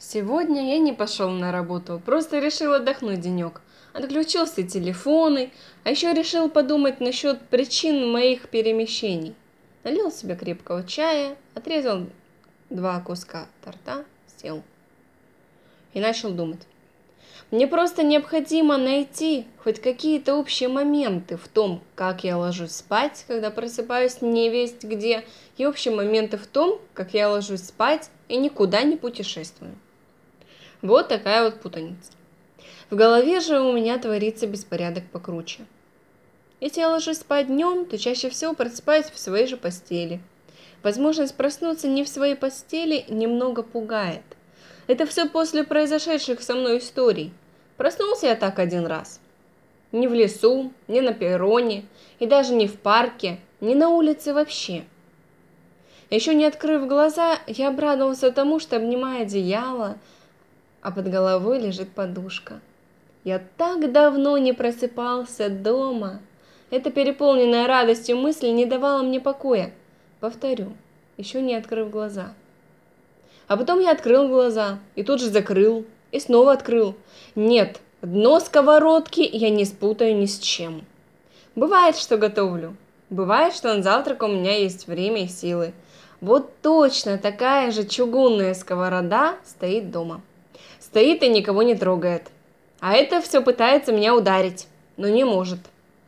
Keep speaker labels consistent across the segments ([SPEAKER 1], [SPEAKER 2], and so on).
[SPEAKER 1] Сегодня я не пошел на работу, просто решил отдохнуть денек. Отключил все телефоны, а еще решил подумать насчет причин моих перемещений. Налил себе крепкого чая, отрезал 2 куска торта, сел и начал думать. Мне просто необходимо найти хоть какие-то общие моменты в том, как я ложусь спать, когда просыпаюсь невесть где, и общие моменты в том, как я ложусь спать и никуда не путешествую. Вот такая вот путаница. В голове же у меня творится беспорядок покруче. Если я ложусь спать днем, то чаще всего просыпаюсь в своей же постели. Возможность проснуться не в своей постели немного пугает. Это все после произошедших со мной историй. Проснулся я так один раз. Не в лесу, не на перроне, и даже не в парке, не на улице вообще. Еще не открыв глаза, я обрадовался тому, что, обнимая одеяло, а под головой лежит подушка. Я так давно не просыпался дома. Эта переполненная радостью мысль не давала мне покоя. Повторю, еще не открыв глаза. А потом я открыл глаза, и тут же закрыл, и снова открыл. Нет, дно сковородки я не спутаю ни с чем. Бывает, что готовлю. Бывает, что на завтрак у меня есть время и силы. Вот точно такая же чугунная сковорода стоит дома. Стоит и никого не трогает. А это все пытается меня ударить, но не может.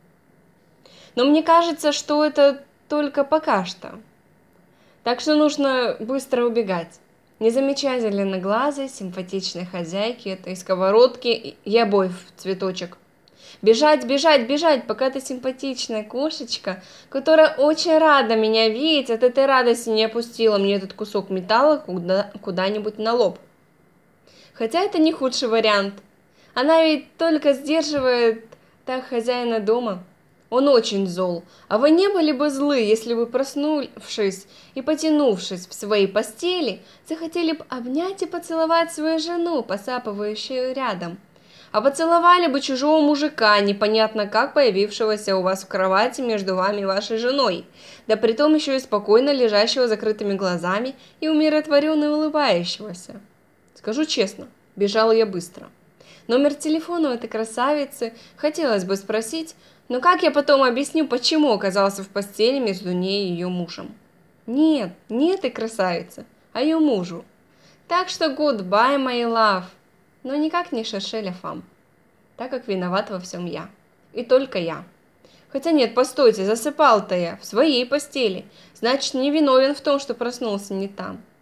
[SPEAKER 1] Но мне кажется, что это только пока что. Так что нужно быстро убегать. Не замечая зеленоглазой, симпатичной хозяйки этой сковородки и обоев в цветочек. Бежать, бежать, бежать, пока эта симпатичная кошечка, которая очень рада меня видеть, от этой радости не опустила мне этот кусок металла куда-нибудь на лоб. Хотя это не худший вариант. Она ведь только сдерживает так хозяина дома. Он очень зол. А вы не были бы злы, если бы, проснувшись и потянувшись в своей постели, захотели бы обнять и поцеловать свою жену, посапывающую рядом? А поцеловали бы чужого мужика, непонятно как появившегося у вас в кровати между вами и вашей женой, да притом еще и спокойно лежащего с закрытыми глазами и умиротворенно улыбающегося. Скажу честно, бежала я быстро. Номер телефона у этой красавицы хотелось бы спросить, но как я потом объясню, почему оказался в постели между ней и ее мужем? Нет, не этой красавице, а ее мужу. Так что goodbye, my love, но никак не шерше ля фам, так как виноват во всем я. И только я. Хотя нет, постойте, засыпал-то я в своей постели, значит, не виновен в том, что проснулся не там.